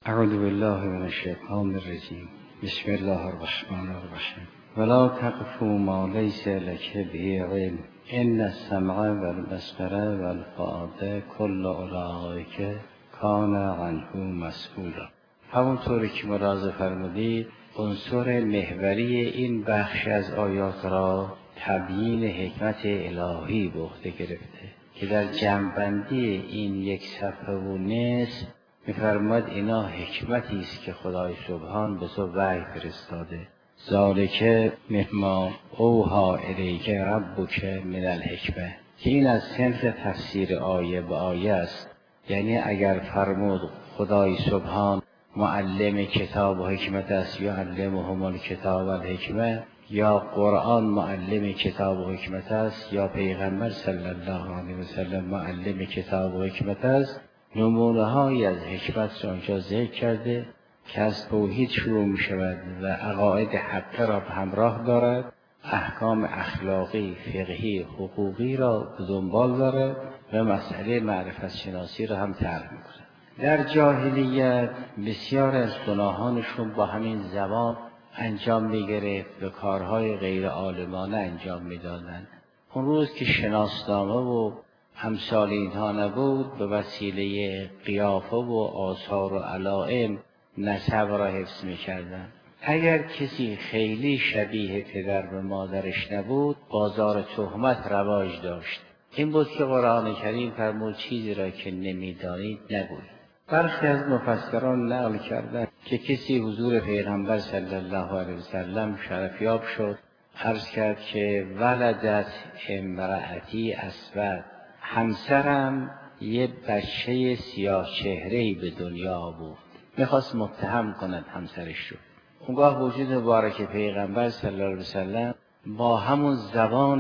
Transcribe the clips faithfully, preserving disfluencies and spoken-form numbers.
اعوذ بالله من الشیطان الرجیم. بسم الله الرحمن الرحیم. ولا تقف ما لیس لك به علم ان السمع والبصر والفؤاد کل اولئک کان عنه مسئولا. همونطوری که ملاحظه فرمودید عنصر محوری این بخش از آیات را تبیین حکمت الهی به عهده گرفته که در جمع‌بندی این یک صفحه و نصف می‌فرماید اینا حکمتی است که خدای سبحان به تو وحی فرستاده. ذالک مما اوحی الیک ربک من الحکمه، که این از صنف تفسیر آیه به آیه است. یعنی اگر فرمود خدای سبحان معلم کتاب و حکمت است یا علمهم الکتاب و الحکمه، یا قرآن معلم کتاب و حکمت است، یا پیغمبر صلی الله علیه و سلم معلم کتاب و حکمت است، نمونه هایی از حکمت را آنجا ذکر کرده که از توحید شروع می شود و عقاید حقه را به همراه دارد، احکام اخلاقی، فقهی، حقوقی را به دنبال دارد و مسئله معرفت شناسی را هم طرح می کند. در جاهلیت بسیار از گناهانشون با همین زبان انجام می گرفت و کارهای غیر عالمانه انجام می دادند. اون روز که شناسنامه و امثال اینها نبود، به وسیله قیافه و آثار و علائم نسب را حفظ می کردن. اگر کسی خیلی شبیه پدر و مادرش نبود، بازار تهمت رواج داشت. این بود که قرآن کریم فرمود چیزی را که نمیدانید نگویید. برخی از مفسران نقل کردند که کسی حضور پیغمبر صلی الله علیه و سلم شرفیاب شد، عرض کرد که ولدت امرأتی اسود، همسرم یه بچه سیاه چهره‌ای به دنیا آورد. میخواست متهم کند همسرش رو. اونگاه وجود مبارک پیغمبر صلی الله علیه و سلم با همون زبان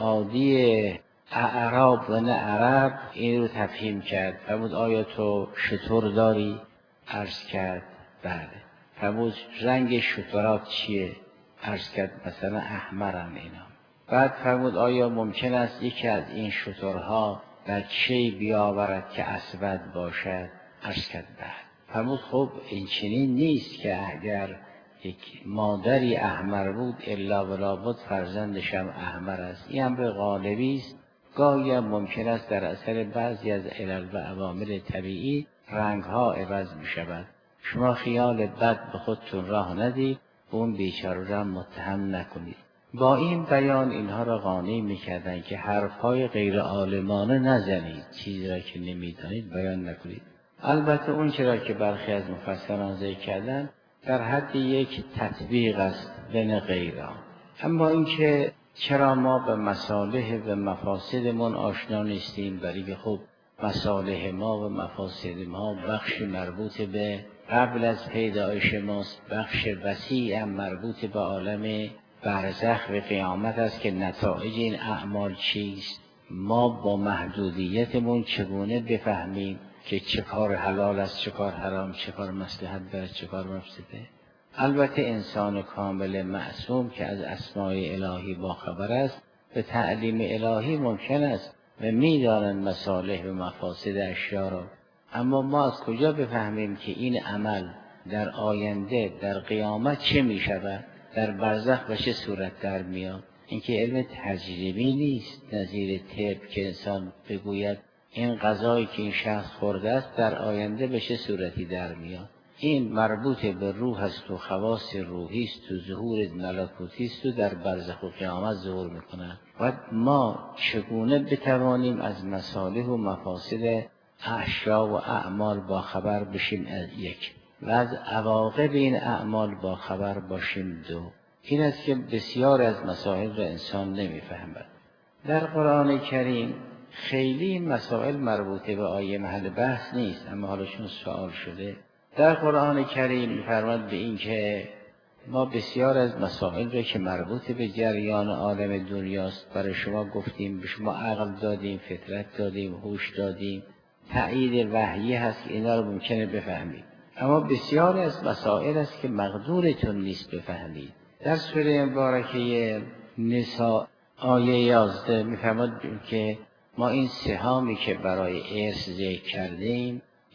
عادی اعراب و نه عرب این رو تفهیم کرد. فرمود آیا تو شتر داری؟ عرض کرد بله. فرمود رنگ شترات چیه؟ عرض کرد مثلا احمرن اینا. بعد فرمود آیا ممکن است یکی از این شترها بچه‌ای بیاورد که اسود باشد؟ عرض کرد بله. فرمود خب این چنین نیست که اگر یک مادری احمر بود الا و لابد فرزندش هم احمر است. این امر غالبی است. گاهی هم ممکن است در اثر بعضی از علل و عوامل طبیعی رنگها عوض می شود. شما خیال بد به خودتون راه ندید، اون بیچاره را متهم نکنید. با این بیان اینها را قانع می‌کردند که حرف‌های غیر عالمانه نزنید، چیزی را که نمی‌دانید بیان نکنید. البته اون چرا که برخی از مفسران ذکر کردند در حد یک تطبیق است بین غیرها. اما اینکه چرا ما به مصالح و مفاسدمون آشنا نیستیم، برای که خب مصالح ما و مفاسد ما بخش مربوط به قبل از پیدایش ماست، بخش وسیع هم مربوط به عالم برزخ و قیامت است که نتایج این اعمال چیست. ما با محدودیتمون چگونه بفهمیم که چه کار حلال است، چه کار حرام، چه کار مصلحت دارد، چه کار مفسده؟ البته انسان کامل معصوم که از اسماء الهی باخبر است به تعلیم الهی ممکن است و می‌دانند مصالح و مفاسد اشیا را. اما ما از کجا بفهمیم که این عمل در آینده در قیامت چه می‌شود، در برزخ به چه صورت در میاد؟ اینکه علم تجربی نیست نظیر طب که انسان بگوید این غذایی که این شخص خورده است در آینده به چه صورتی در میاد. این مربوط به روح است و خواص روحی است و ظهور ملکوتی است و در برزخ و قیامت ظهور میکنه. و ما چگونه بتوانیم از مصالح و مفاسد اشیا و اعمال با خبر بشیم؟ از یک، و از عواقب این اعمال با خبر باشیم. دو، این است که بسیار از مسائل را انسان نمیفهمد. در قرآن کریم خیلی این مسائل مربوطه به آیه محل بحث نیست، اما حالا چون سوال شده در قرآن کریم می‌فرماید به این که ما بسیار از مسائل را که مربوط به جریان عالم دنیاست برای شما گفتیم، به شما عقل دادیم، فطرت دادیم، هوش دادیم، تأیید وحیی هست که اینا رو ممکنه بفهمید. اما بسیار از مسائل است که مقدورتون نیست بفهمید. در سوره مبارکه نساء آیه یازده می‌فرماید که ما این سهامی که برای ارث ذکر کردیم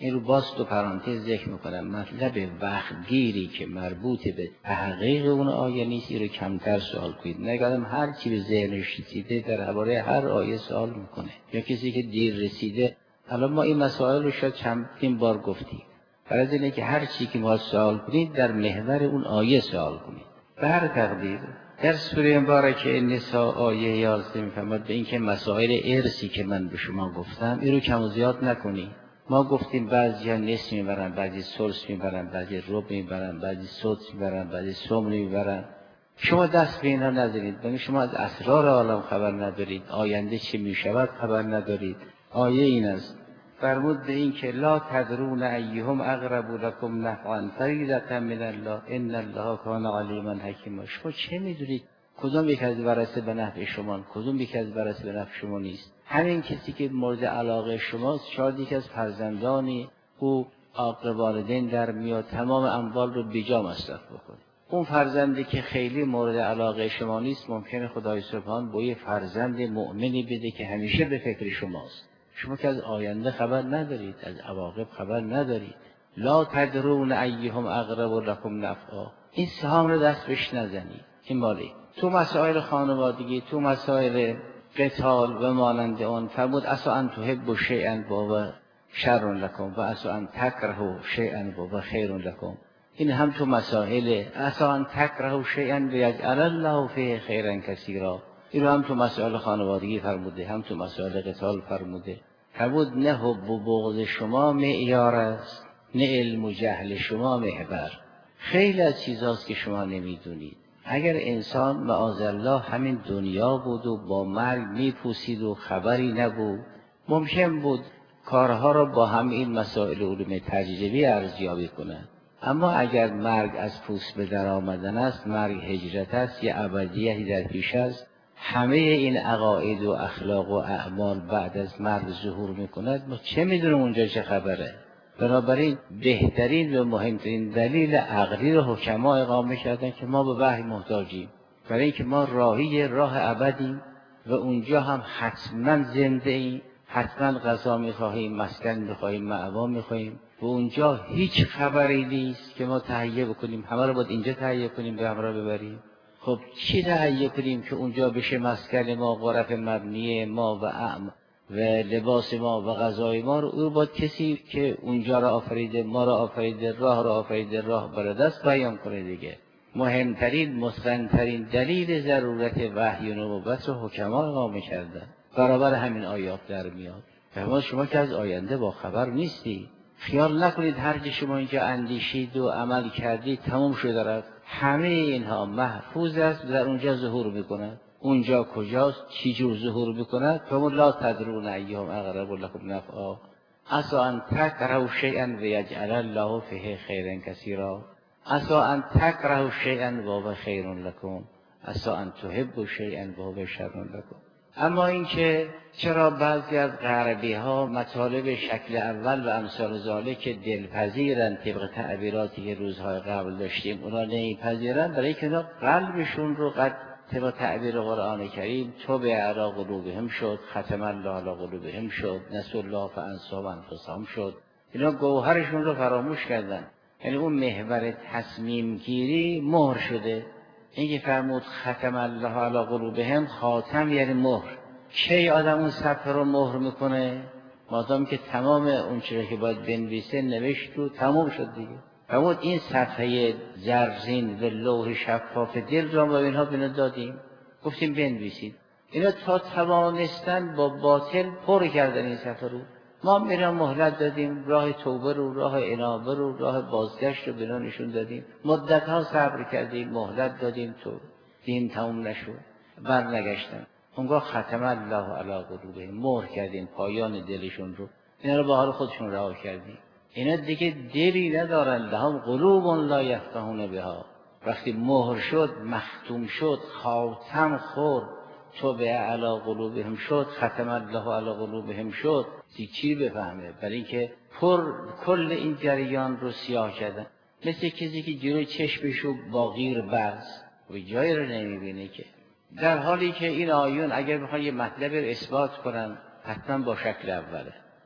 این رو باز تو پرانتز ذکر میکنم، مطلب وقت گیری که مربوط به تحقیق اون آیه نیست، این رو کمتر سوال کنید. نگردم هر چی به ذهنش رسیده درباره هر آیه سوال میکنه، یا کسی که دیر رسیده. الان ما این مسائل رو شاید چندین بار گفتیم، برای اینه که هر چی که ما سوال کنید در محور اون آیه سوال کنید. به هر تقدیر در سوره مبارکه نساء آیه یازده میفرماد به این که مسائل ارثی که من به شما گفتم این رو کم و زیاد نکنید. ما گفتیم بعضی ها نصف میبرن، بعضی ثلث میبرن، بعضی ربع میبرن، بعضی سدس میبرن، بعضی ثمن میبرن. شما دست به اینا نزنید، یعنی شما از اسرار عالم خبر ندارید، آینده چه میشود خبر ندارید. آیه این است، فرمود به این که لا تدرون ایهم اقرب لكم نفعا فریضة من الله ان الله کان علیما حکیما. شما چه میدونید کدوم یک از ورثه به نفع شما، کدوم یک از ورثه به نفع شما نیست؟ همین کسی که مورد علاقه شماست شاید یک از فرزندانی او عاقل والدین در میاد تمام اموال رو بیجا مصرف بکنه. اون فرزندی که خیلی مورد علاقه شما نیست ممکنه خدای سبحان با یه فرزند مؤمنی بده که همیشه به فکر شماست. شما که از آینده خبر ندارید، از عواقب خبر ندارید. لا تدرون ایهم اقرب لكم نفعا. این سهام رو دست بهش نزنید. این مالی تو مسائل خانوادگی، تو مسائل قتال و مانند آن فرمود عسى ان تحبوا شیئا وهو شر لكم و عسى ان تکرهوا شیئا وهو خیر لكم. این هم تو مسائل عسى ان تکرهوا شیئا ويجعل الله فیه خیرا کثیرا. این هم تو مسائل خانوادگی فرموده، هم تو مسائل قتال فرموده. فرمود نه حب و بغض شما معیار است، نه علم و جهل شما محور. خیلی از چیزاست که شما نمیدونید. اگر انسان معاذالله همین دنیا بود و با مرگ میپوسید و خبری نبود، ممکن بود کارها را با هم این مسائل علوم تجربی ارزیابی کنند. اما اگر مرگ از پوست به در آمدن است، مرگ هجرت است، یا ابدیتی در پیش است، همه این عقاید و اخلاق و اعمال بعد از مرگ ظهور میکند. ما چه میدونم اونجا چه خبره؟ بنابراین بهترین و مهمترین دلیل عقلی رو حکما اقامه کردن که ما به وحی محتاجیم، برای اینکه ما راهی راه ابدیم و اونجا هم حتما زنده ایم، حتما غذا میخواهیم، مسکن میخواهیم، مأوا میخواهیم و اونجا هیچ خبری نیست که ما تهیه بکنیم. همه رو باید اینجا تهیه کنیم به همراه ببریم. خب چی تهیه کنیم که اونجا بشه مسکن ما، غرف مبنی ما و اعم و لباس ما و غذای ما رو؟ او باید کسی که اونجا را آفریده، ما را آفریده، راه را آفریده، راه بر دست بیان کنه دیگه. مهمترین مستندترین دلیل ضرورت وحی و نبوت رو حکما اقامه کردن. برابر همین آیات در میاد. اما شما که از آینده با خبر نیستی، خیال نکنید هر چی شما اینجا اندیشید و عمل کردید تمام شده رفت. همه اینها محفوظ است، در اونجا ظهور میکند. اونجا کجاست، چی جور ظهور میکند؟ فرمود لا تدرون ایهم اقرب لكم نفعا عسى ان تکرهوا شیئا ویجعل الله فیه خیرا کثیرا. عسى ان تکرهوا شیئا وهو خیر لكم عسى ان تحبوا شیئا وهو شر لكم. اما اینکه چرا بعضی از غربی ها مطالب شکل اول و امثال ذالک که دلپذیرن طبق تعبیراتی که روزهای قبل داشتیم اونا نمیپذیرن، برای که اونا قلبشون رو قد طبق تعبیر قرآن کریم طبع علی قلوبهم شد، ختم الله علی قلوبهم شد، نسوا الله فانساهم انفسهم شد. اینا گوهرشون رو فراموش کردن. یعنی اون محور تصمیم گیری مهر شده. این که فرمود ختم الله علی قلوبهم، خاتم یعنی مهر. کی آدم اون صفحه رو مهر میکنه؟ مادام که تمام اون چیزی که باید بنویسه نوشت و تمام شد دیگه. فرمود این صفحه زرین و لوح شفاف دل را با اینها بنا دادیم، گفتیم بنویسید. اینا تا توانستن با باطل پر کردن این صفحه رو. ما میرم مهلت دادیم، راه توبه رو، راه انابه رو، راه بازگشت رو بنا نشون دادیم. مدت ها صبر کردیم، مهلت دادیم، تو دین تموم نشد، بر نگشتن. اونگاه ختم الله علی قلوبهم، مهر کردیم پایان دلشون رو. اینا رو به حال خودشون رها کردیم. اینا دیگه دلی ندارن، لهم قلوب لا یفقهون بها. وقتی مهر شد، مختوم شد، خاتم خورد، طبع علی قلوبهم شد، ختم الله علی قلوبهم شد، چی بفهمه؟ برای اینکه پر کل این جریان رو سیاه کردن. مثل کسی که جلوی چشمشو با غیر بست و جایی رو نمیبینه که. در حالی که این آیون اگر بخوان یه مطلب رو اثبات کنن حتما با شکل اوله.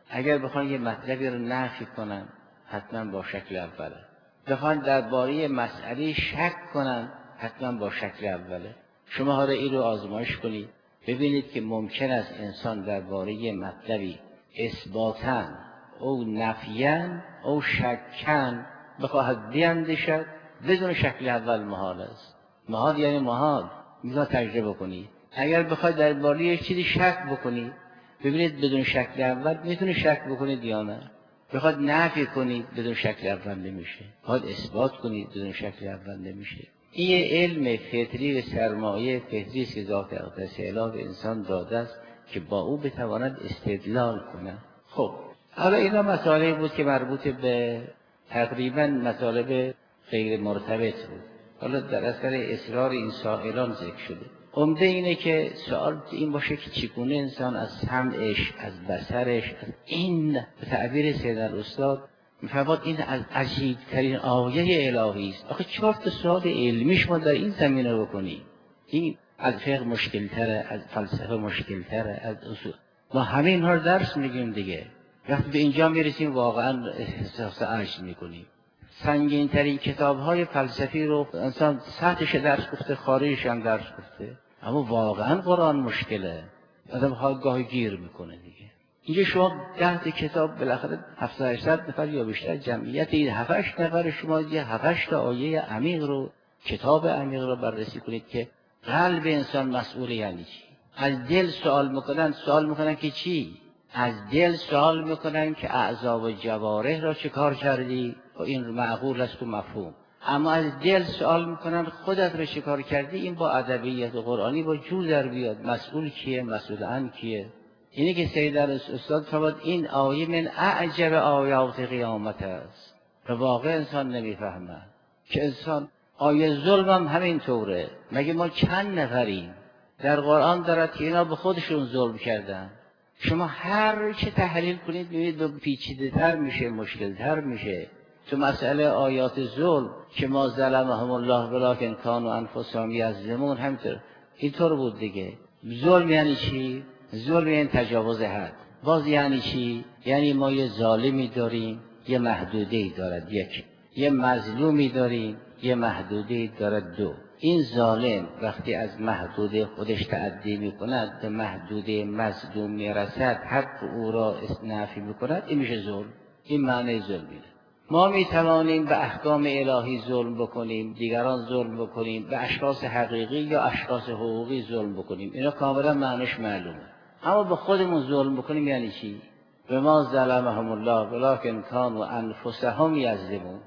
اگر بخوان یه مطلبی رو نفی کنن حتما با شکل اوله، بخوان درباره مسئله شک کنن حتما با شکل اوله. شما حالا این رو آزمایش کنید ببینید که ممکن است انسان درباره مطلبی اثباتاً او نفیاً او شکاً بخواهد بیندیشد بدون شکل اول محال است. محال یعنی محال، میخواد تجربه کنید. اگر بخواید درباره یک چیزی شک بکنید ببینید بدون شکل اول میتونه شک بکنید یا نه. بخواد نفی کنید بدون شکل اول نمیشه، بخواد اثبات کنید بدون شکل اول نمیشه. این یه علم فطری و سرمایه فطری است که ذات اقدس الهی به انسان داده است که با او بتواند استدلال کنه. خب حالا اینا مسائلی بود که مربوط به تقریبا مطالب غیر مرتبط بود. حالا در اثر اصرار این سائلان ذکر شده. عمده اینه که سوال این باشه که چگونه انسان از سمعش، از بصرش، از این به تعبیر سید الاستاد میفرماد این از عجیب ترین آیه الهی است. آخه چهار تا سوال علمی شما در این زمینه بکنید. این از فقه مشکل تره، از فلسفه مشکل تره، از اصول. ما همه اینها رو درس میگیم دیگه. وقتی به اینجا میرسیم واقعا احساس عجز میکنیم. سنگین ترین کتاب های فلسفی رو انسان سطحش درس گفته، خارجش هم درس گفته، اما واقعا قرآن مشکله. آدم ها گاهی گیر میکنه دیگه. اینجا شما ده تا کتاب بالاخره هفتصد هشتصد نفر یا بیشتر جمعیت این هفت هشت نفر شما یه هفت هشت تا آیه عمیق رو، کتاب عمیق رو بررسی کنید که قلب انسان مسئول یعنی چی. از دل سوال میکنن، سوال میکنن که چی؟ از دل سوال میکنن که اعضا و جوارح را چه کار کردی؟ و این معقول است و مفهوم. اما از دل سوال میکنن خودت را چه کار کردی؟ این با ادبیات قرآنی با جور در بیاد. مسئول کیه؟ مسئول عن کیه؟ اینه که سید الاستاد فرمود این آیه من اعجب آیات قیامت است. و واقع انسان نمیفهمه که انسان آیه ظلم هم همین طوره. مگه ما چند نفریم در قرآن دارد که اینا به خودشون ظلم کردن؟ شما هر چه تحلیل کنید ببینید به پیچیده تر میشه، مشکل تر میشه. تو مسئله آیات ظلم که ما ظلمهم الله ولکن کانوا انفسهم یظلمون همینطور اینطور بود دیگه. ظلم یعنی چی؟ ظلم یعنی تجاوز حد. باز یعنی چی؟ یعنی ما یه ظالمی داریم یه محدوده‌ای دارد، یک. یه مظلومی داریم یه محدوده‌ای دارد، دو. این ظالم وقتی از محدوده خودش تعدی میکند به محدوده مظلوم میرسد، حق او را نفی میکند، این میشه ظلم. این معنی ظلمیه. ما میتوانیم به احکام الهی ظلم بکنیم، دیگران ظلم بکنیم، به اشخاص حقیقی یا اشخاص حقوقی ظلم بکنیم، اینا کاملا معنیش معلومه. اما به خودمون ظلم بکنیم یعنی چی؟ به ما ظلمهم الله ولکن کانوا انفسهم یظلمون.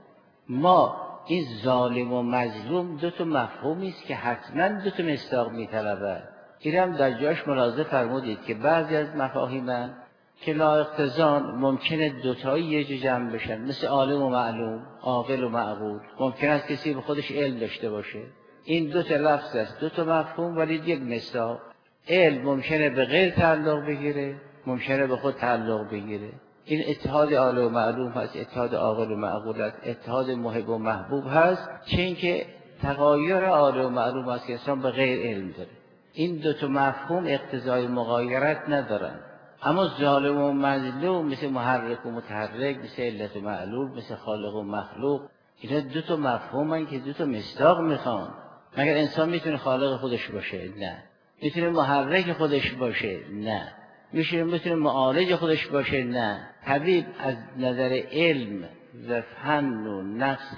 ما این ظالم و مظلوم دو تا مفهومی است که حتما دو تا مصداق میطلبه. اینم در جاش ملاحظه فرمودید که بعضی از مفاهیم که لا اقتضان ممکنه دوتایی یه جا جمع بشن، مثل عالم و معلوم، عاقل و معقول. ممکن است کسی به خودش علم داشته باشه. این دو تا لفظ است، دو تا مفهوم ولی یک مصداق. علم ممکنه به غیر تعلق بگیره، ممکنه به خود تعلق بگیره. این اتحاد عالم و معلوم هست، اتحاد عاقل و معقول هست، اتحاد محب و محبوب هست، چه اینکه تغایر عالم و معلوم هست که انسان به غیر علم داره. این دو تا مفهوم اقتضای مغایرت ندارن. اما ظالم و مظلوم مثل محرک و متحرک، مثل علت و معلول، مثل خالق و مخلوق، اینا دو تا مفهومن که دو تا مصداق میخوان. مگر انسان میتونه خالق خودش باشه؟ نه. میتونه محرک خودش باشه؟ نه. میشه میتونه معالج خودش باشه؟ نه. طبیب از نظر علم و فن و نفس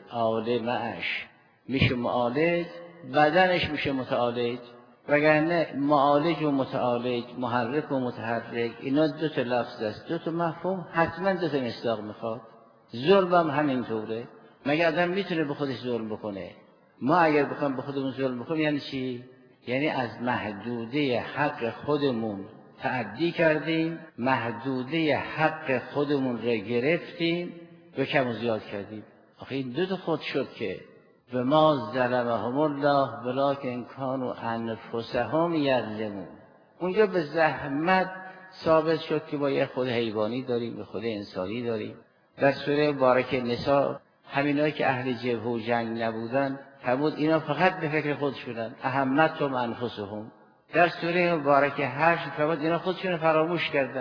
عالمش میشه معالج، بدنش میشه متعالج. وگرنه معالج و متعالج، محرک و متحرک، اینا دو تا لفظ است، دو تا مفهوم، حتما دو تا مصداق میخواد. ظلم هم همینطوره. مگر آدم میتونه به خودش ظلم بکنه؟ ما اگر بخوایم به خودمون ظلم بکنیم یعنی چی؟ یعنی از محدوده حق خودمون تعدی کردیم، محدوده حق خودمون را گرفتیم و کم و زیاد کردیم. آخه این دو تا خود شد که و ما ظلمهم الله ولکن کانوا انفسهم یظلمون. اونجا به زحمت ثابت شد که با یه خود حیوانی داریم، به خود انسانی داریم. در سوره مبارکه نساء همینایی که اهل جبهه و جنگ نبودن فرمود اینا فقط به فکر خودشونن، اهمتهم انفسهم. در سوره مبارکه حشر فرمود اینا خودشون فراموش کردن.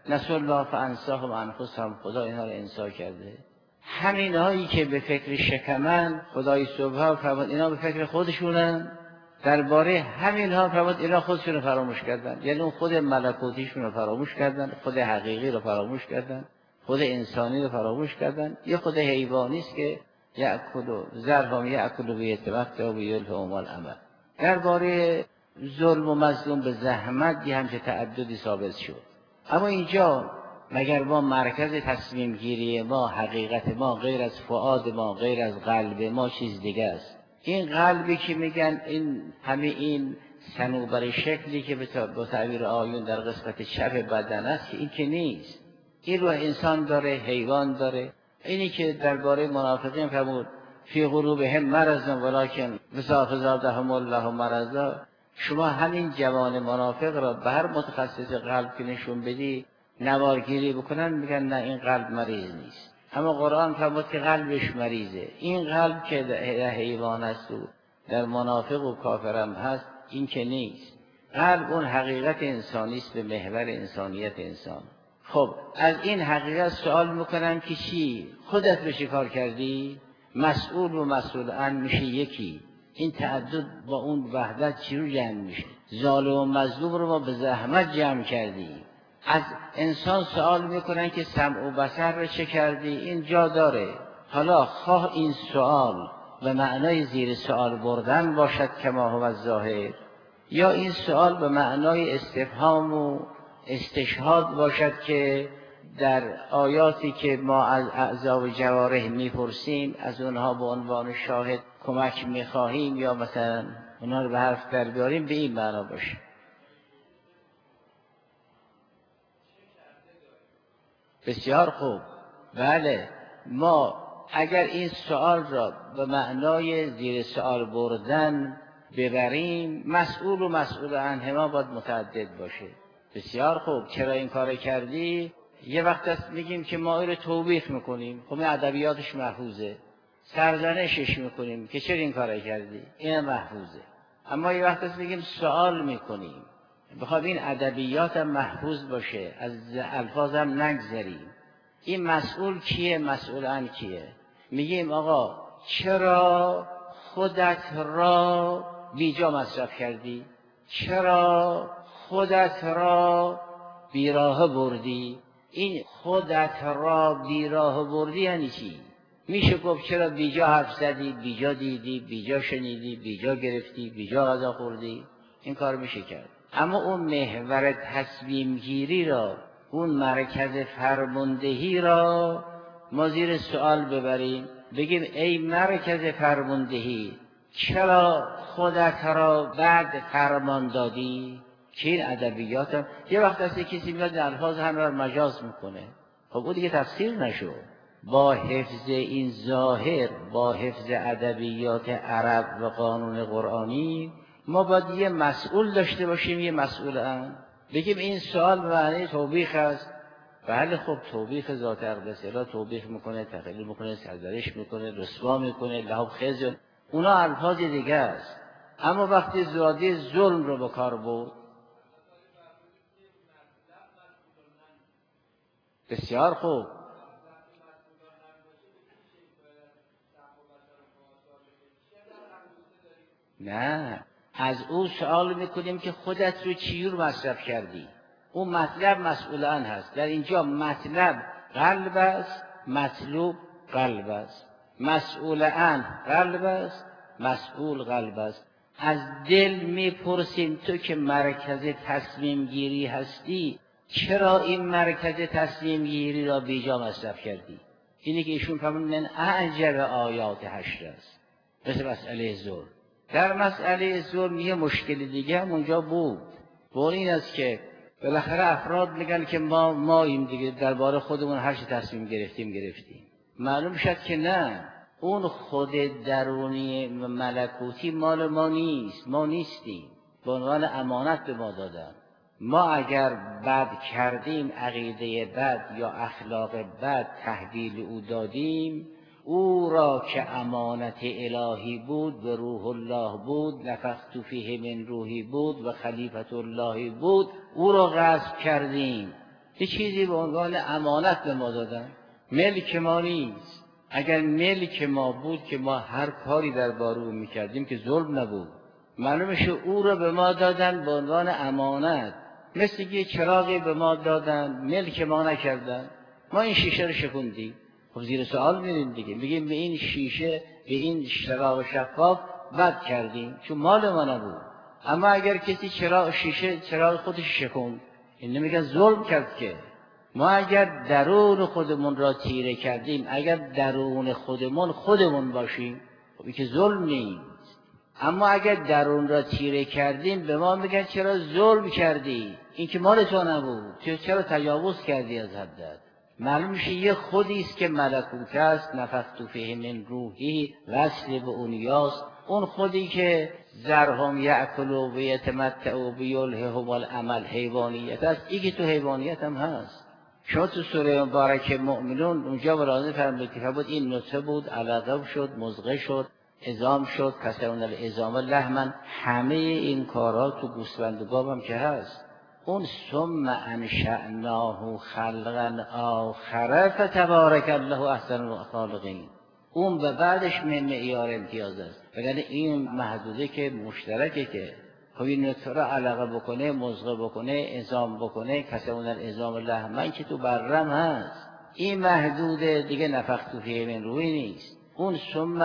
نسوا الله فانساهم انفسهم، خدا اینا رو انسا کرده. همین هایی که به فکر شکمن، خدای سبحان فرمود اینا به فکر خودشونن، درباره همین ها فرمود اینا خودشون رو فراموش کردن. یعنی اون خود ملکوتیشون رو فراموش کردن، خود حقیقی رو فراموش کردن، خود انسانی رو فراموش کردن. یه خود حیوانی است که یأکل ذرهم یأکل بیتمتع و بیلهم الامل. درباره ظلم و مظلوم به زحمت یه همچه تعددی ثابت شد. اما اینجا مگر ما مرکز تصمیم گیری ما، حقیقت ما غیر از فؤاد ما، غیر از قلب ما چیز دیگه است. این قلبی که میگن این همه این صنوبر شکلی که به تعبیر آیون در قسمت چپ بدن است، که این که نیست. این رو انسان داره، حیوان داره. اینی که درباره منافقین فرمود فی قلوبهم مرض ولکن فزادهم الله مرضا، شما همین جوان منافق را به هر متخصص قلب که نشون بدی نوارگیری بکنن، میگن نه این قلب مریض نیست. اما قرآن فرمود که قلبش مریضه. این قلب که در حیوان است و در منافق و کافرم هست، این که نیست. قلب اون حقیقت انسانی است، به محور انسانیت انسان. خب از این حقیقت سوال میکنم که چی؟ خودت به چی کار کردی؟ مسئول و مسئولان میشه یکی. این تعدد با اون وحدت چی رو جمع میشه؟ ظالم و مظلوم رو ما به زحمت جمع کردیم. از انسان سوال میکنن که سمع و بصر رو چه کردی؟ این جا داره. حالا خواه این سوال به معنای زیر سوال بردن باشد کما هو الظاهر، یا این سوال به معنای استفهام و استشهاد باشد که در آیاتی که ما از اعضا و جوارح میپرسیم از اونها به عنوان شاهد کمک میخواهیم یا مثلا اونها رو به حرف در بیاریم، به این معنا باشه. بسیار خوب. بله، ما اگر این سوال را به معنای زیر سوال بردن ببریم، مسئول و مسئول عنهما باید متعدد باشه. بسیار خوب. چرا این کار کردی؟ یه وقت است میگیم که ما این رو توبیخ میکنیم، خب این ادبیاتش محفوظه. سرزنشش میکنیم که چرا این کار کردی، این محفوظه. اما یه وقت است میگیم سوال میکنیم، بخواد این ادبیات هم محفوظ باشه، از الفاظ هم نگذریم. این مسئول کیه؟ مسئول عن کیه؟ میگیم آقا چرا خودت را بیجا مصرف کردی؟ چرا خودت را بیراه بردی؟ این خودت را بیراه بردی یعنی چی؟ میشه گفت چرا بیجا حرف زدی، بیجا دیدی، بیجا شنیدی، بیجا گرفتی، بیجا غذا خوردی؟ این کار میشه کرد. اما اون محور تصمیم گیری را، اون مرکز فرماندهی را ما زیر سوال ببریم، بگیم ای مرکز فرماندهی چرا خودت را بعد فرمان دادی؟ که این ادبیات هم یه وقت هست کسی میاد الفاظ هم را مجاز میکنه، خب اون دیگه تفسیر نشو. با حفظ این ظاهر، با حفظ ادبیات عرب و قانون قرآنی، ما باید یه مسئول داشته باشیم، یه مسئول ان بگیم این سوال معنی توبیخ است. بله خب توبیخ ذات اقدس الا توبیخ میکنه، تقلیل میکنه، سرزنش میکنه، رسوا میکنه، لحب خزی، اونا الفاظ دیگه است. اما وقتی زیاده ظلم رو به کار برد، بسیار خوب. نه، از او سوال میکنیم که خودت رو چیور مصرف کردی. اون مطلب مسئولان هست. در اینجا مطلب قلب است، مطلوب قلب است. مسئولان قلب است، مسئول قلب است. از دل میپرسیم تو که مرکز تصمیم گیری هستی، چرا این مرکز تصمیم گیری را بیجا مصرف کردی؟ اینی که ایشون فرمودن من اعجب آیات حشر است. مثل مسئله ظلم. در مسئله ظلم یه مشکل دیگه هم اونجا بود. و این است که بالاخره افراد میگن که ما ماییم دیگه، درباره خودمون هر چی تصمیم گرفتیم گرفتیم. معلوم شد که نه، اون خود درونی ملکوتی مال ما نیست، ما نیستیم، به عنوان امانت به ما دادن. ما اگر بد کردیم، عقیده بد یا اخلاق بد تحویل او دادیم، او را که امانت الهی بود، و روح الله بود، نفخت فیه من روحی بود و خلیفت الله بود، او را غصب کردیم. یه چیزی به عنوان امانت به ما دادن، ملک ما نیست. اگر ملک ما بود که ما هر کاری در باره او میکردیم که ظلم نبود. معلومه شه او را به ما دادن به عنوان امانت، مثل یه چراغی به ما دادن ملک ما نکردن. ما این شیشه رو شکوندیم، خب زیر سوال میریم دیگه، میگیم به این شیشه، به این چراغ شفاف بد کردیم چون مال ما نبود. اما اگر کسی چراغ شیشه چراغ خودش شکوند، این نمیگن ظلم کرد که. ما اگر درون خودمون را تیره کردیم، اگر درون خودمون خودمون باشیم، خب این که ظلم نیست. اما اگر درون را تیره کردیم به ما میگن چرا ظلم کردی، این که مال تو نبود، چرا تجاوز کردی از حدت. معلوم میشه یه خودی است که ملکوت است، نفخت فیه من روحی، وصل به اونیاست. اون خودی که ذرهم یأکلوا و یتمتعوا و یلههم الامل حیوانیت است، این که تو حیوانیت هم هست. شما تو سوره مبارکه مؤمنون اونجا ورانه فرمود که بود این نطفه بود، علقه شد، مضغه شد، عظام شد، کسرون العظام لحما. همه این کارها تو گوسفند گاو هم که هست. اون ثم انشأناه خلقا آخر فتبارک الله احسن الخالقین، اون به بعدش معیار امتیاز است. وگرنه این محدوده که مشترکه که خب این نطفه را علقه بکنه، مضغه بکنه، عظام بکنه، کسرون العظام لحما که تو برم هست. این محدوده دیگه، نفخت فیه من روحی نیست. اون ثم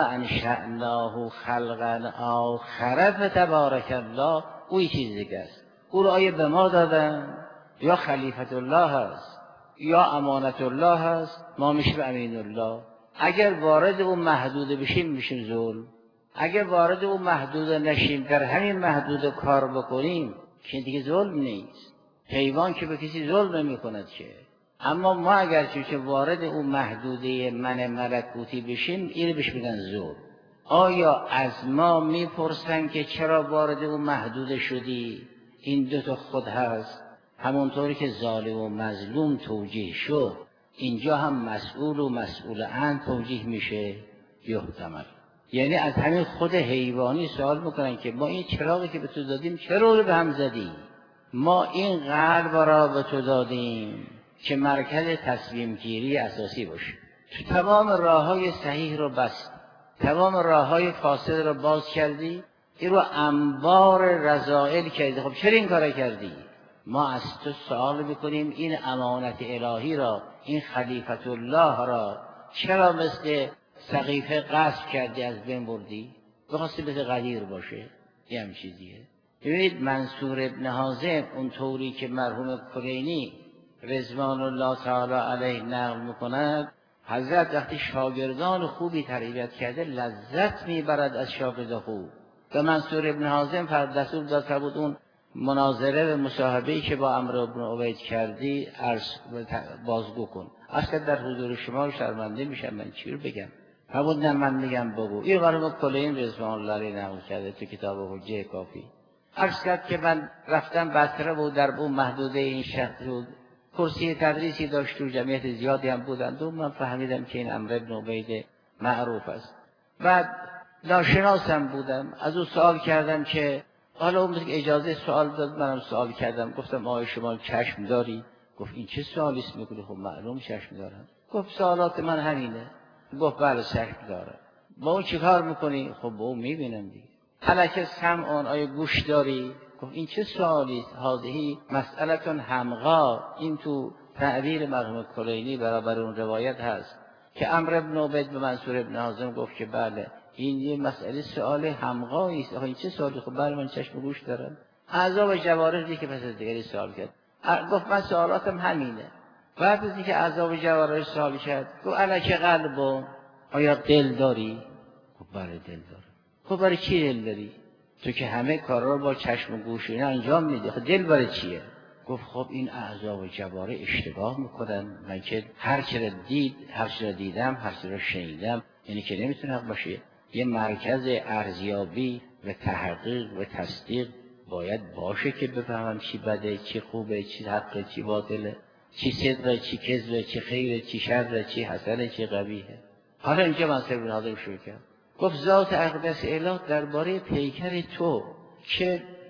انشأناه خلقا آخر فتبارک الله، او چیز دیگه است. او را آیه به ما دادن، یا خلیفت الله هست یا امانت الله هست، ما میشیم امین الله. اگر وارد اون محدوده بشیم میشیم ظلم، اگر وارد اون محدوده نشیم در همین محدوده کار بکنیم که دیگه ظلم نیست. حیوان که به کسی ظلم نمی کند که. اما ما اگر چون وارد اون محدوده من ملکوتی بشیم این بهش میگن ظلم. آیا از ما میپرسن که چرا وارد اون محدوده شدی؟ این دو تا خود هست. همونطوری که ظالم و مظلوم توجیه شد، اینجا هم مسئول و مسئول عن توجیه میشه یحتمل. یعنی از همین خود حیوانی سوال میکنن که ما این چراغی که به تو دادیم چرا رو به هم زدی؟ ما این قلب را به تو دادیم که مرکز تصمیم گیری اساسی باشه. تو تمام راههای صحیح رو بست، تمام راههای فاسد رو باز کردی، این رو انبار رذائل کردی. خب چرا این کار کردی؟ ما از تو سوال میکنیم این امانت الهی را، این خلیفت الله را چرا مثل سقیفه غصب کردی، از بین بردی؟ بخواستی مثل غدیر باشه، یه هم چیزیه. ببینید منصور ابن حازم اون طوری که مرحوم کلینی رضوان الله تعالی علیه نقل میکند، حضرت وقتی شاگردان خوبی تربیت کرده لذت میبرد از شاگرد خوب. و منصور ابن حازم دستور داد که بود اون مناظره و مصاحبه‌ای که با عمرو بن عبید کردی عرض بازگو کن. اصلا در حضور شما شرمنده میشم، من چی رو بگم؟ همون نه من میگم بگو. این مرحوم کلینی رضوان الله علیه نقل کرده تو کتاب حجه کافی. عرض کرد که من رفتم بصره بود، در اون محدوده این شخص بود، کرسی تدریسی داشت، تو جمعیت زیادی هم بودند و من فهمیدم که این عمرو بن عبید معروف است. بعد ناشناسم بودم، از او سوال کردم که حالا اون اجازه سوال داد، منم سوال کردم، گفتم آیا شما چشم داری؟ گفت این چه سوالی است میکنی؟ خب معلوم چشم دارم. گفت سوالات من همینه. گفت بله چشم دارم. با اون چیکار میکنی؟ خب با اون میبینم دیگه. الک سمعون، آیا گوش داری؟ گفت این چه سوالی است؟ هذه مسئله حمقا. این تو تعبیر مرحوم کلینی برابر اون روایت هست که عمرو بن عبید به منصور ابن حازم گفت که بله این یه مسئله سوال حمقایی است. آخه این چه سوالی؟ خب بله من چشم و گوش دارم. اعضا و جوارحی که پس از دیگری سوال کرد، گفت من سوالاتم همینه. بعد از اینکه اعضا و جوارح سوال کرد، گفت الک قلب، آیا دل داری؟ گفت بله دل دارم. خب برای چی دل داری؟ تو که همه کارا رو با چشم و گوش اینا انجام میدی، خب دل برای چیه؟ گفت خب این اعضا و جوارح اشتباه میکنن، من که هر چی را دید، هر چی را دیدم، هر چی را شنیدم، یعنی که نمیتونه حق باشه. یه مرکز ارزیابی و تحقیق و تصدیق باید باشه که بفهمم چی بده، چی خوبه، چی حقه، چی باطله، چی صدقه، چی کذبه، چی خیره، چی شره، چی حسنه، چی قبیحه. حالا اینجا منصور بن حازم شروع کرد، گفت ذات اقدس اله درباره پیکر تو که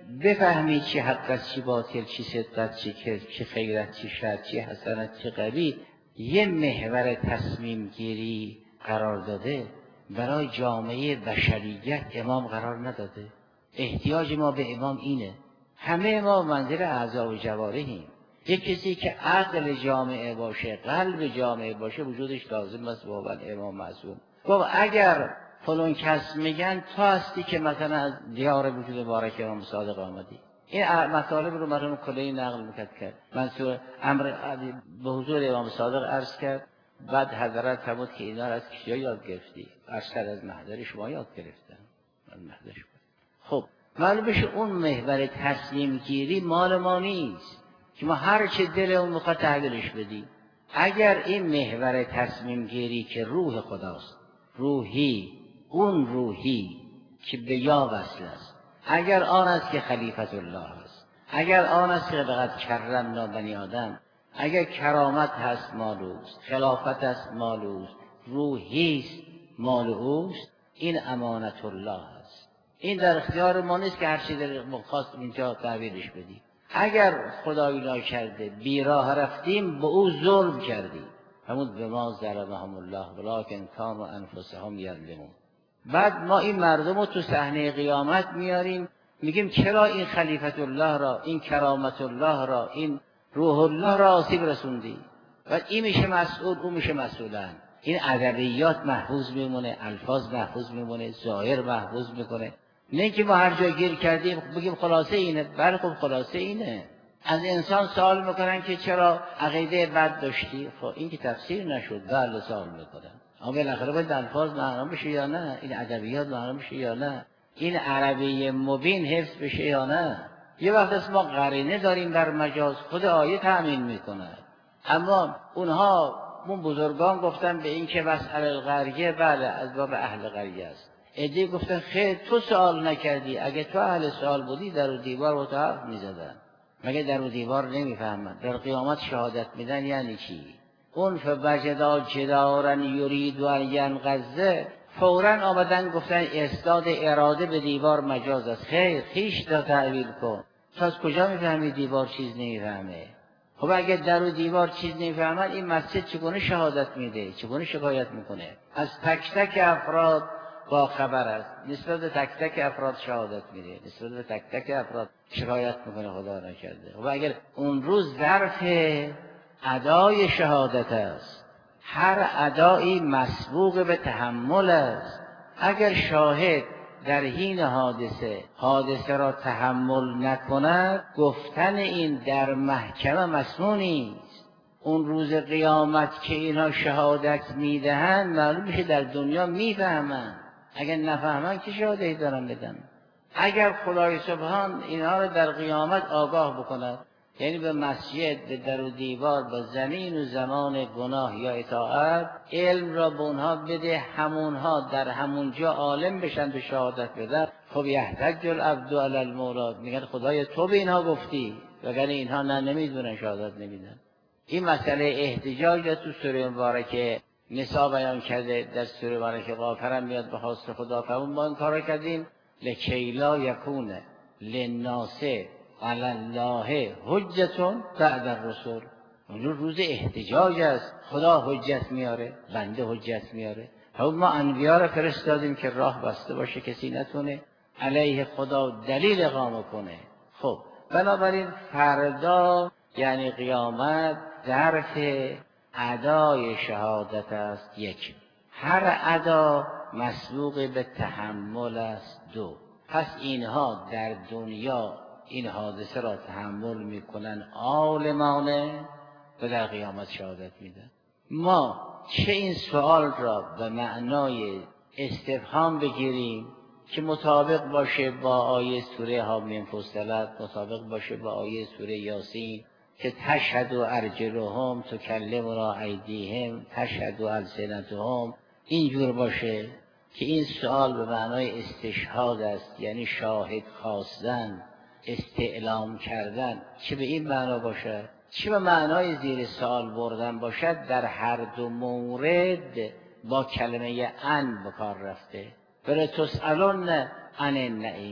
بفهمی چی حق است، چی باطل، چی صدقت، چی کذب، چی خیرت، چی شر، چی حسنت، چی قبیح، یه محور تصمیم گیری قرار داده. برای جامعه بشریت امام قرار نداده. احتیاج ما به امام اینه. همه ما منزل اعضا و جوارحیم. یک کسی که عقل جامعه باشه، قلب جامعه باشه، وجودش لازم است. بابا امام معصوم بابا اگر فلان کس میگن تو هستی که مثلا از دیار وجود مبارک امام صادق آمدی. این مطالب رو مرحوم کلینی نقل میکرد کرد. منصور امر به حضور امام صادق عرض کرد. بعد حضرت فرمود که اینا رو از کجا یاد گرفتی؟ عرض کرد از محضر شما یاد گرفتم. من محضر شما. خب معلوم بشه اون محور تصمیم گیری مال ما نیست که ما هر چه دلمون میخواد تحویلش بدیم. اگر این محور تصمیم گیری که روح خداست، روحی، اون روحی که به یا وصل است، اگر آن است که خلیفت الله است، اگر آن است که لقد کرمنا بنی آدم، اگر کرامت هست مال اوست، خلافت هست مال اوست، روحی است مال اوست، این امانت الله است. این در اختیار ما نیست که هر چیزی رو خواست اینجا تعبیرش بدیم. اگر خدایی ناکرده بیراه رفتیم به او ظلم کردیم. همون به ما ظلمهم الله ولکن کانوا انفسهم یظلمون. بعد ما این مردم رو تو صحنه قیامت میاریم، میگیم چرا این خلیفت الله را، این کرامت الله را، این روح الله را آسیب رسوندی؟ و این میشه مسئول، اون میشه مسئولن. این ادبیات محفوظ میمونه، الفاظ محفوظ میمونه، ظاهر محفوظ میکنه. نه که ما هر جا گیر کردیم بگیم خلاصه اینه. بله خب خلاصه اینه. از انسان سوال میکنن که چرا عقیده بد داشتی؟ خب این که تفسیر نشد. بله سوال میکنن. اما بالاخره باید الفاظ معلوم بشه یا نه؟ این ادبیات معلوم بشه یا نه؟ این عربی مبین حفظ بشه یا نه؟ یه وقت است ما قرینه داریم در مجاز، خود آیه تأمین میکنه. اما اونها اون بزرگان گفتن به این که مسئله القریه، بله از باب اهل قریه است. عده گفتن خیر تو سوال نکردی، اگه تو اهل سوال بودی در و دیوار و تو حرف میزدن. مگه در و دیوار نمیفهمن؟ در قیامت شهادت میدن یعنی چی؟ اون فوجدا جدارا یرید ان ینقضه، فوراً آمدن گفتن اسناد اراده به دیوار مجاز است. خیر خیش تا تعویل کن. تو از کجا میفهمی دیوار چیز نمیفهمه؟ خب اگه در و دیوار چیز نمیفهمن این مسجد چگونه شهادت میده؟ چگونه شکایت میکنه؟ از تک تک افراد با خبر است، نسبت به تک تک افراد شهادت میده، نسبت به تک تک افراد شکایت میکنه خدا نکرده. خب اگر اون روز ظرف ادای شهادت است، هر ادایی مسبوق به تحمل است. اگر شاهد در حین حادثه حادثه را تحمل نکند، گفتن این در محکمه مسموع نیست. اون روز قیامت که اینا شهادت میدهند معلوم میشه در دنیا میفهمن. اگر نفهمن که شهادتی دارن بدن. اگر خدای سبحان اینها را در قیامت آگاه بکند، یعنی به مسجد، به در و دیوار، به زمین و زمان گناه یا اطاعت، علم را به اونها بده، همونها در همونجا عالم بشن و شهادت بدن. خب یحتج العبد علی المولا، میگن خدای تو به اینها گفتی، وگرنه اینها نه نمیدونن شهادت نمیدن. این مسئله احتجاج تو سوره مبارکه نساء بیان کرده، در سوره مبارکه غافر هم میاد به خواست خدا. فرمود ما این کارا کردیم لکی لا یکون للناس علی الله حجتون بعد الرسل. اون روز احتجاج است، خدا حجت میاره، بنده حجت میاره. فرمود ما انبیا را فرستادیم که راه بسته باشه، کسی نتونه علیه خدا دلیل اقامه کنه. خب بنابراین فردا یعنی قیامت ظرف ادای شهادت است. یک، هر ادا مسبوق به تحمل است. دو، پس اینها در دنیا این حادثه را تحمل میکنن عالمانه و در قیامت شهادت میدن. ما چه این سوال را به معنای استفهام بگیریم که مطابق باشه با آیه سوره حامیم فصلت، مطابق باشه با آیه سوره یاسین که تشهد ارجلهم تکلمنا ایدیهم تشهد السنتهم، اینجور باشه که این سوال به معنای استشهاد است، یعنی شاهد خواستن، استعلام کردن، چه به این معنا باشد چه به معنای زیر سوال بردن باشد، در هر دو مورد با کلمه ان به کار رفته. ولا تسألن عن النعیم،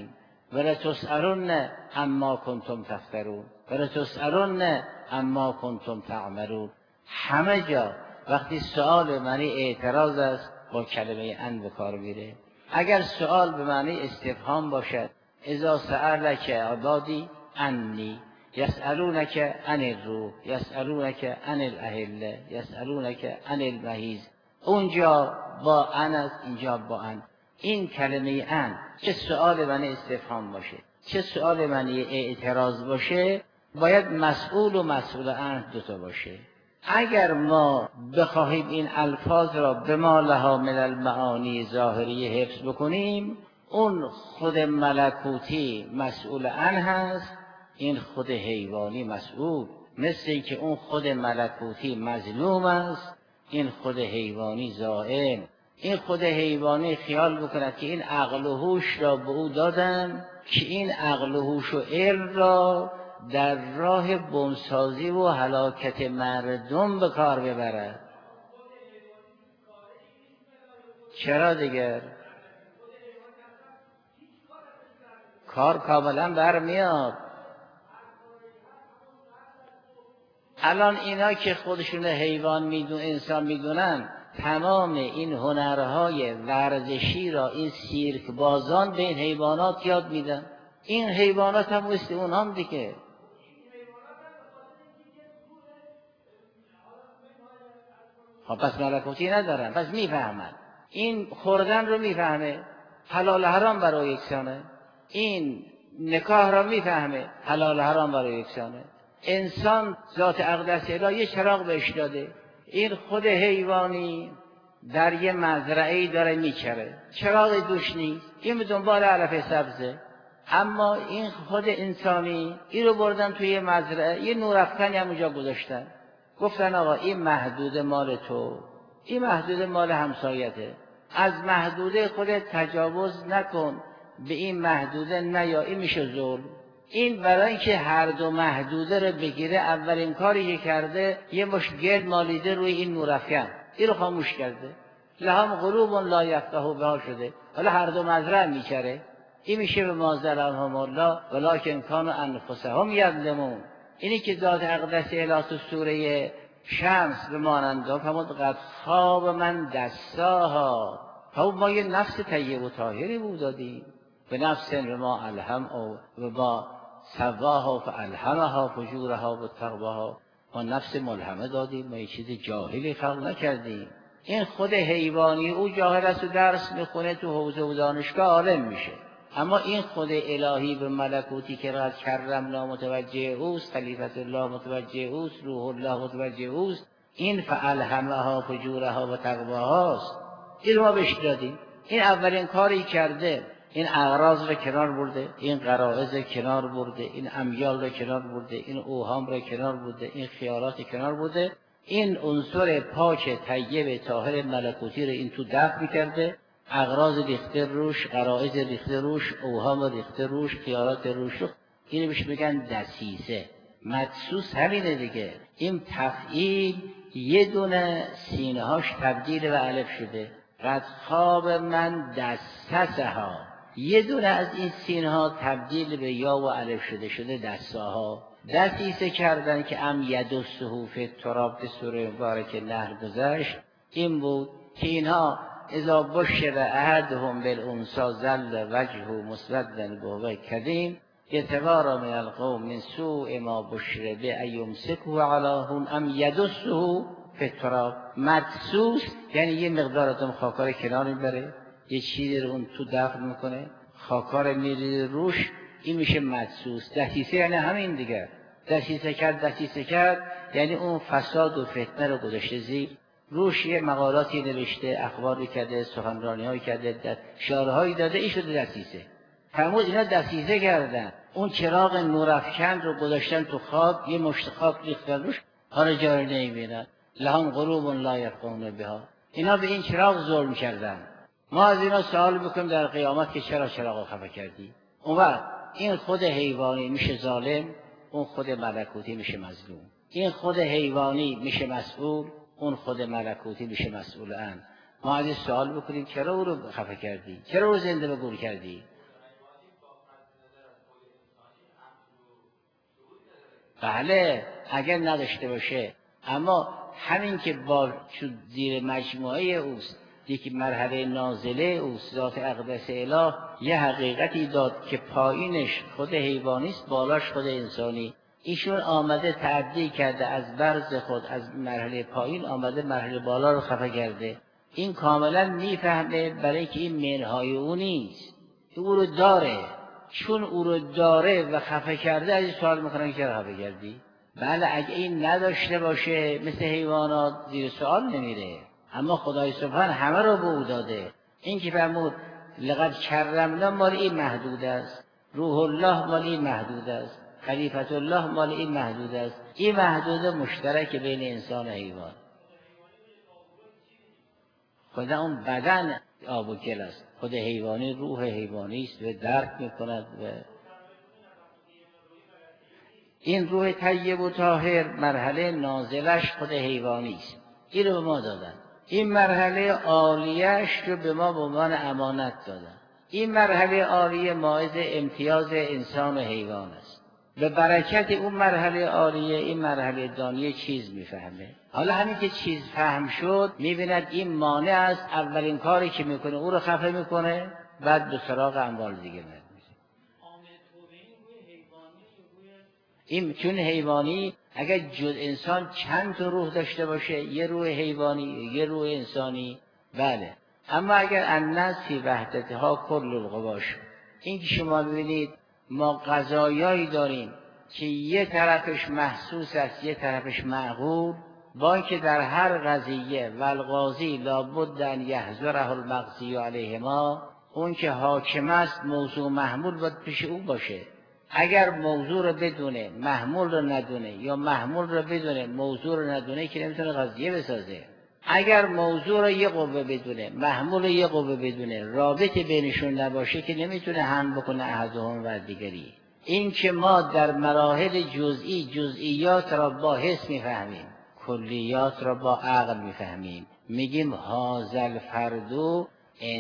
ولتسألن عما کنتم تفترون ولتسألن عما کنتم تعملون. همه جا وقتی سؤال به معنی اعتراض است با کلمه ان به کار میره. اگر سؤال به معنی استفهام باشد، اذا سألک عبادی انی یسألونک عن الروح یسألونک عن الاهله یسألونک عن المحیض، اونجا با ان است، اینجا با ان. این کلمه ان چه سؤال معنی استفهام باشه چه سؤال معنی اعتراض باشه، باید مسئول و مسئول ان دوتا باشه. اگر ما بخواهیم این الفاظ را به ما لها من المعانی ظاهری حفظ بکنیم، اون خود ملکوتی مسئول ان هست، این خود حیوانی مسئول. مثل اینکه اون خود ملکوتی مظلوم است، این خود حیوانی ظالم. این خود حیوانی خیال بکند که این عقل و هوش را به او دادن که این عقل و هوش و علم را در راه بمسازی و هلاکت مردم به کار ببرد. چرا دیگر؟ کار کاملا برمیاد. الان اینا که خودشون حیوان میدون انسان میدونن، تمام این هنرهای ورزشی را این سیرک بازان به این حیوانات یاد میدن. این حیوانات هم مثل اونها هم دیگه. خب پس ملکوتی ندارن، پس میفهمن. این خوردن رو میفهمه، حلال حرام برای یکسانه. این نکاح را میفهمه، حلال حرام برای یکسانه. انسان ذات اقدس الهی یه چراغ بهش داده، این خود حیوانی در یه مزرعه‌ای داره میچره، چراغ دوش نیست، این به دنبال علف سبزه. اما این خود انسانی این رو بردن توی یه مزرعه، یه نورافکنی هم اونجا گذاشتن، گفتن آقا این محدود مال تو، این محدود مال همسایته، از محدوده خودت تجاوز نکن، به این محدوده نیا، این میشه ظلم. این برای اینکه هر دو محدوده رو بگیره، اولین کاری که کرده یه مش گرد مالیده روی این نورافکن، این رو خاموش کرده. لهم قلوب لا یفقهوا بها شده، حالا هر دو مزرعه میچره. این میشه به ما ظلمهم الله ولکن کانوا انفسهم یظلمون. اینی که ذات اقدس الهی تو سوره شمس به ماننده فرمود قد خواب من دساها، خب ما یه نفس طیب و طاهری بود دادیم، به نفس به ما الهم او و با سواها فالهمها فجورها و تقواها، ما نفس ملهمه دادیم، ما یه چیز جاهلی خلق نکردیم. این خود حیوانی او جاهل است و درس میخونه تو حوزه و دانشگاه عالم میشه، اما این خود الهی به ملکوتی که را کرمنا متوجه اوست، خلیفت الله متوجه اوست، روح الله متوجه اوست، این فالهمها فجورها و تقواهاست. این ما بهش دادیم. این اولین کاری کرده، این اغراض را کنار برده، این غرائز کنار برده، این امیال را کنار برده، این اوهام را کنار برده، این خیالات کنار برده، این عنصر پاک طیب طاهر ملکوتی را این تو دفع می‌کرده، اغراض ریخته روش، غرائز ریخته روش، اوهام ریخته روش، خیالات روش. اینو بهش میگن دسیسه. مدسوس همینه دیگه. این تفعیل یه دونه سینه هاش تبدیل به الف شده. قد خواب من دستسها، یه دونه از این سینه ها تبدیل به یا و الف شده شده دستاها. دسیسه کردن که ام ید و صحوف تراب که سوره مبارک نهر گذشت این بود که اینها اذا بشر احدهم بالانثی ظل وجهه مسودا وهو کظیم یتوارا من القوم من سوء ما بشر به ایمسکه علی هون ام یدسه فی التراب. مدسوس یعنی یه مقدار اتم خاکار کنار میبره، یه چیزی رو اون تو دفن میکنه، خاکار میریزه روش، این میشه مدسوس. دسیسه یعنی همین دیگه. دسیسه کرد دسیسه کرد یعنی اون فساد و فتنه رو گذاشته زیر روش، یه مقالاتی نوشته، اخباری کرده، سخنرانی هایی کرده، شعارهایی داده، این شده دسیسه. فرمود اینا دسیسه کردن، اون چراغ نورافکن رو گذاشتن تو خواب، یه مشت خاک ریختن روش، حالا جاری نمیبینن. لهم قلوب لا یفقهون بها، اینا به این چراغ ظلم کردن. ما از اینا سوال بکنیم در قیامت که چرا چراغ خفه کردی؟ اون وقت این خود حیوانی میشه ظالم، اون خود ملکوتی میشه مظلوم. این خود حیوانی میشه مسئول، اون خود ملکوتی میشه مسئول ان. ما از این سوال بکنیم چرا او رو خفه کردی؟ چرا او رو زنده به گور کردی؟ بله اگر نداشته باشه، اما همین که با زیر مجموعه اوست، یکی مرحله نازله اوست، ذات اقدس اله یه حقیقتی داد که پایینش خود حیوانی است، بالاش خود انسانی. ایشون آمده تعدی کرده از برز خود، از مرحله پایین آمده مرحله بالا رو خفه کرده. این کاملا میفهمه، برای که این منهای او نیست، او رو داره. چون او رو داره و خفه کرده، از این سوال میکنن که چرا خفه کردی؟ بله اگه این نداشته باشه مثل حیوانات زیر سوال نمیره، اما خدای سبحان همه رو به او داده. این که فرمود لقد کرمنا مال این محدود است، روح الله مال این محدود است، خلیفت الله مال این محدود است. این محدود مشترک بین انسان و حیوان. خدا اون بدن آب و گل است، خود حیوانی روح حیوانی است و درک میکند. و این روح طیب و طاهر مرحله نازلش خود حیوانی است، این رو به ما دادن. این مرحله عالیش رو به ما به عنوان امانت دادن. این مرحله عالیه مایز امتیاز انسان و حیوان است. به برکت اون مرحله عالیه این مرحله دانی چیز میفهمه. حالا همین که چیز فهم شد میبیند این مانع است، اولین کاری که میکنه او رو خفه میکنه، بعد به سراغ اموال دیگه میره. این چون حیوانی اگر جز انسان چند تا روح داشته باشه، یه روح حیوانی یه روح انسانی، بله. اما اگر الناس فی وحدتها کل القواش، این که شما ببینید ما قضایایی داریم که یه طرفش محسوس است یه طرفش معقول، با اینکه در هر قضیه والقاضی لابد ان یحضره المقضی علیهما، اون که حاکم است موضوع محمول باید پیش او باشه. اگر موضوع رو بدونه محمول رو ندونه، یا محمول رو بدونه موضوع رو ندونه، که نمیتونه قضیه بسازه. اگر موضوع رو یه قوه بدونه محمول رو یه قوه بدونه، رابطه بینشون نباشه، که نمیتونه هم بکنه احدهم و دیگری. این که ما در مراحل جزئی جزئیات را با حس میفهمیم، کلیات را با عقل میفهمیم. میگیم هازل فردو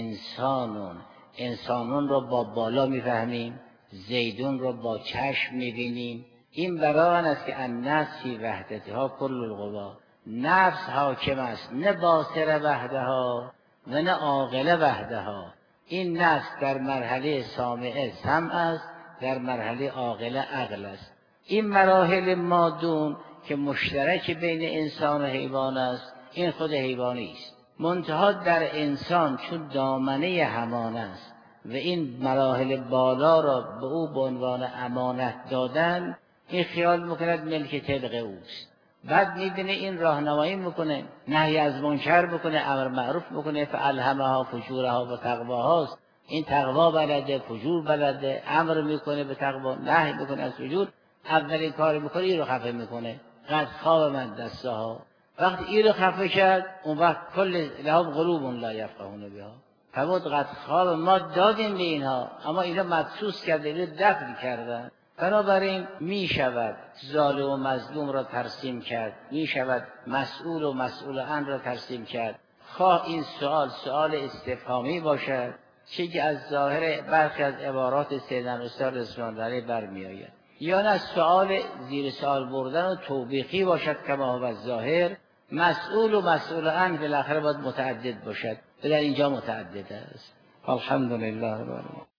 انسانون، انسانون را با بالا میفهمیم، زیدون رو با چشم میبینیم. این برای آن است که النفس فی وحدتها کل القوا، نفس حاکم است، نه باصره وحدها و نه عاقله وحدها. این نفس در مرحله سامعه سمع است، در مرحله عاقله عقل است. این مراحل مادون که مشترک بین انسان و حیوان است، این خود حیوانی است. منتها در انسان چون دامنه همان است و این مراحل بالا را به او به عنوان امانت دادن، این خیال میکند ملک طبق اوست. بعد میبینه این راهنمایی میکنه، نهی از منکر میکنه، امر معروف میکنه، فالهمها فجورها و تقواهاست. این تقوا بلده، فجور بلده، امر میکنه به تقوا، نهی میکنه از فجور. اولین کار میکنه این رو خفه میکنه، قد خواب من دستها. وقتی این رو خفه کرد، اون وقت کل لهم قلوب لا یفقهون بها، فرمود قد خواب ما دادیم به اینها، اما اینا مدسوس کرده، اینا دفن کردن. بنابراین می شود ظالم و مظلوم را ترسیم کرد، می شود مسئول و مسئول عن را ترسیم کرد. خواه این سوال سوال استفهامی باشد، چه که از ظاهر برخی از عبارات سیدنا استاد رضوان الله برمی آید، یا نه سوال زیر سوال بردن و توبیخی باشد کما هو ظاهر. مسئول و مسئول عن بالاخره باید متعدد باشد، در اینجا متعدد است. الحمدلله رب العالمین.